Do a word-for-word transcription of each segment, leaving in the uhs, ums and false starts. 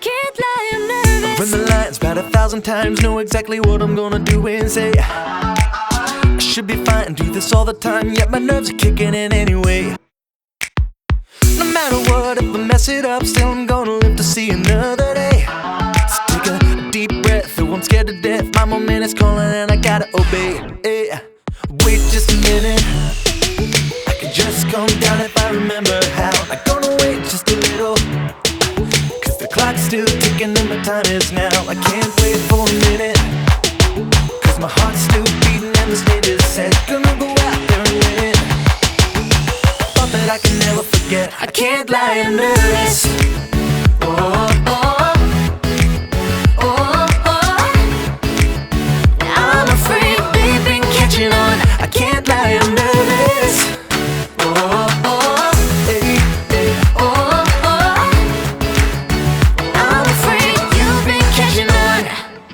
can't lie, I'm nervous. Run the lines about a thousand times, know exactly what I'm gonna do and say. I should be fine, do this all the time, yet my nerves are kicking in anyway. No matter what, if I mess it up, still I'm gonna live to see another day. So take a deep breath, though I'm scared to death. My moment is calling and I gotta obey. Hey, wait just a minute, I can just calm down if I remember how. I'm gonna wait just a little, cause the clock's still ticking and my time is now. I can't wait for a minute, cause my heart's still beating and the stage is set. Gonna go out there and win it, thought that I can never forget. I can't lie, I'm nervous. Oh, oh, Oh, oh, I'm afraid we've been catching on. I can't lie, I'm nervous. Oh, oh, hey, hey. Oh, oh, I'm afraid you've been catching on.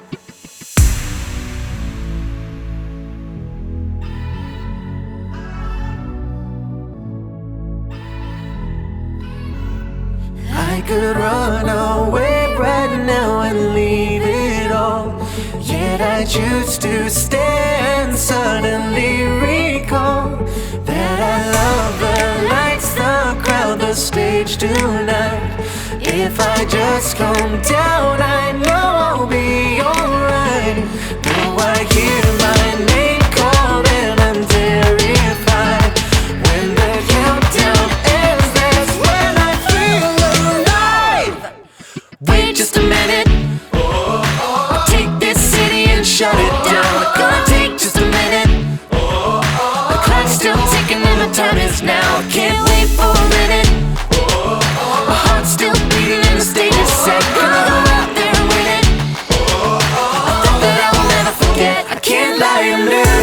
I could run away right now and leave it all, yet I choose to stay and suddenly recall that I love the lights, the crowd, the stage tonight. If I just calm down, I know I'll be alright. Though I hear my name called and I'm terrified. When the countdown ends, that's when I feel alive. Wait just a minute, I'll take this city and shut it down. It's gonna take just a minute, the clock's still ticking and the time is now. I can't wait for a minute, my heart's still beating and the stage is set. Gonna go out there and win it, I thought that I will never forget. I can't lie, I'm nervous.